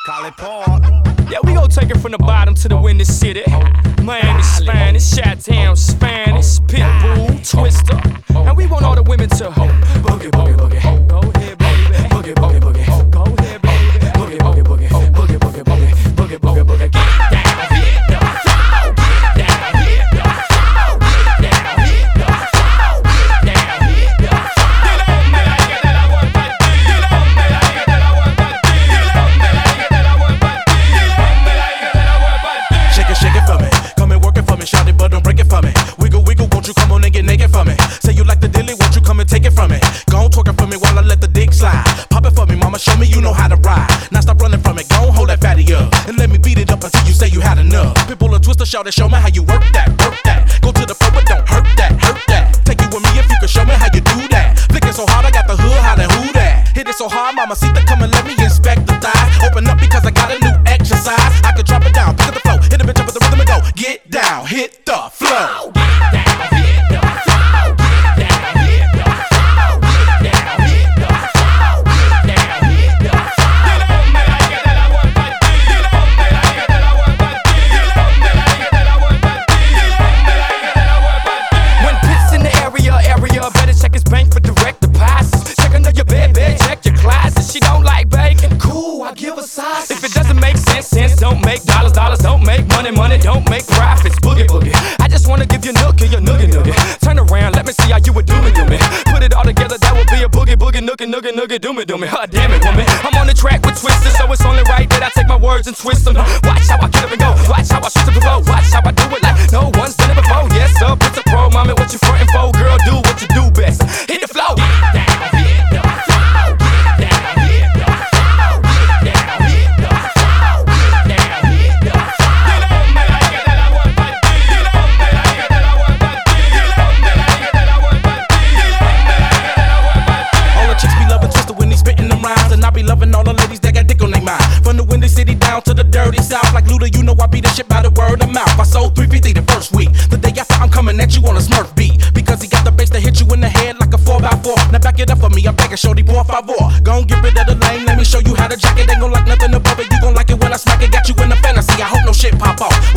Call it Paul. Yeah, we gon' take it from the bottom to the Windy City. Miami Spanish, Chi-Town Spanish, Pitbull, Twister. And we want all the women to boogie, boogie, boogie. Go ahead, baby. Boogie, boogie, boogie. Go ahead, baby. Boogie, boogie, boogie. Boogie, boogie, boogie. Boogie, boogie, boogie. Get down, hit the floor. Get down, hit the floor. Get down, hit the floor. Get down, hit the floor. Dilo me like it that I want para ti. Dilo me like it that I want para ti. Dilo me like it that I want para ti. Dilo me like it that I want para ti. Shake it for me. Come and work it for me, shout it, but don't break it for me. Wiggle, wiggle, won't you come on and get naked for me? Say you like the dilly, won't you come and take it from me? Go on, twerk it for me while I let the dick slide. Pop it for me, mama, show me you know how to ride. Now stop running from it, go on, hold that fatty up. And let me beat it up until you say you had enough. Pitbull and Twister, shout it, show me how you work that, work that. Go to the floor, but don't hurt that, hurt that. Take you with me if you can show me how you do that. Flick it so hard, I got the hood, how that who that? Hit it so hard, mama, see the come and let me inspect the thigh. Open up because I got a new exercise. I can drop it down, pick up the flow, hit the bitch up with the rhythm and go. Get down, hit the flow. Get down, hit the floor. Get down, hit the floor. Get down, hit the floor. Get down, hit the floor. Dilo me like it that I want para ti. Dilo me like it that I want para ti. Dilo me like it that I want para ti. Dilo me like it that I want para ti. When Pitt's in the area, better check his bank for direct deposits. Check under your bed, check your closet. She don't like bacon, cool, I give her sausage. If it doesn't make sense, don't make dollars, don't make money, don't make profits. Boogie, boogie. I just wanna give you nookie, your noogie. Turn around, let me see how you would do me. Put it all together, that would be a boogie, noogie, do me. Oh, damn it, woman. I'm on the track with Twister, so it's only right that I take my words and twist them. Watch how I get up and go, watch how I switch up the flow, watch how I do it like no one's done it before. Yes, sir, it's a pro, mommy, what you frontin' for? Girl, do what you do best. Hit the flow. Get down, hit the flow. Get down, hit the flow. Get down, hit the flow. Get down, hit the flow. Dilo me like it that I want para ti. Dilo me like it that I want para ti. Dilo me like it that I want para ti. Dilo me like it that I want para ti. All the chicks be loving Twister when he spittin' them rhymes. And I be loving all the ladies that got dick on their mind. From the Windy City down to the dirty south. Like Luda, you know I beat the shit by the word of mouth. I sold 350 the first week. The day after I'm coming at you on a Smurf beat. Because he got the bass to hit you in the head like a 4x4. Now back it up for me, I'm begging shorty, por favor. Gon' get rid of the lame, let me show you how to jack it. Ain't gon' like nothing above it, you gon' like it when I smack it. Got you in a fantasy, I hope no shit pop off.